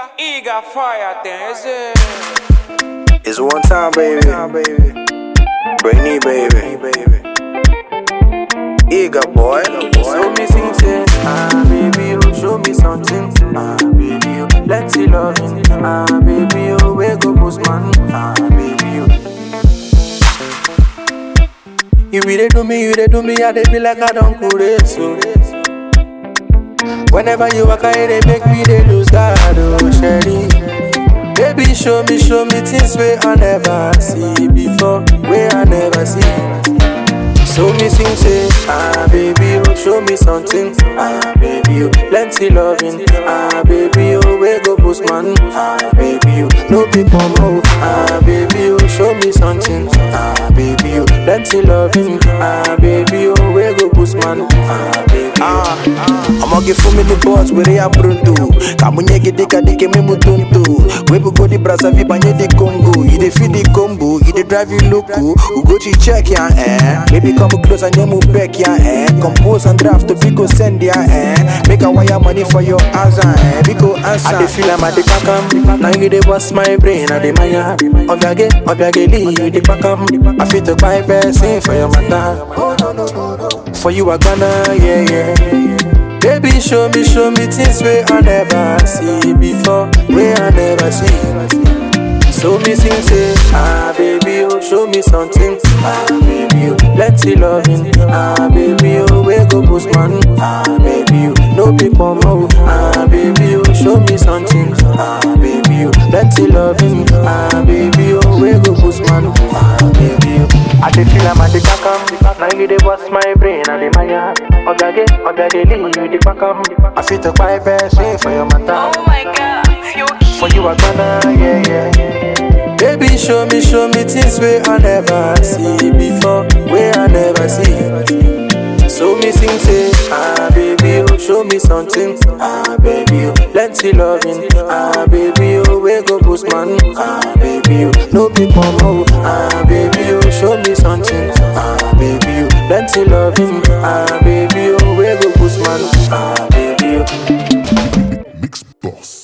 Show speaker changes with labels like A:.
A: Eager fire thing, is it?
B: It's one time, baby. Brainy, baby. Eager boy.
C: So me sing say, baby, you show me something. Baby, you let's see loving. Baby, you wake up postman. Baby, you dey do me, I dey be like I don't could so. Whenever you walk, I they make me they lose God, oh Sherry. Baby, show me things where I never see before, where I never see. So me sing say, baby, you show me something. Baby, you plenty loving. Baby, you wake up postman. Baby, you no people more. Baby, you show me something. Baby, you plenty loving. Baby, you wake up postman. Baby,
B: I'ma give for me the boss where they are pronto. Kamunye gidika dike me mutonto. We go the brasa vi banye the Congo. You dey feed the combo, you dey drive you loco. We go to check ya Baby come close and you move back ya Compose and draft to Biko send ya Make a wire money for your answer Biko answer.
C: I dey feel I'm at the backam. Now you dey bust my brain at the maya. Obiage Lee, you dey backam. I fit to buy person for your matter. For you I gonna, yeah. Baby, show me things where I never see before, where I never see. So me sing say, baby, you show me something. Baby, you plenty loving. Baby, you wake up postman. Baby, you no people more. Baby, you show me something. Baby, you plenty loving. Baby, you wake up postman. Baby, you. I dey feel I'm at the backam. Now you dey bust my brain and the maya. Obiage Lee, you dey backam. I fit to buy person for your matter.
D: Oh my God,
C: for you I gonna, yeah. Baby, show me things where I never see before, where I never see. So me sing say, baby, you show me something. Baby, you plenty loving. Baby, you wake up postman. Baby, you no people more. Baby, you show me something. Baby, you plenty loving. Baby, you wake up postman. Baby, you
E: Mix Boss.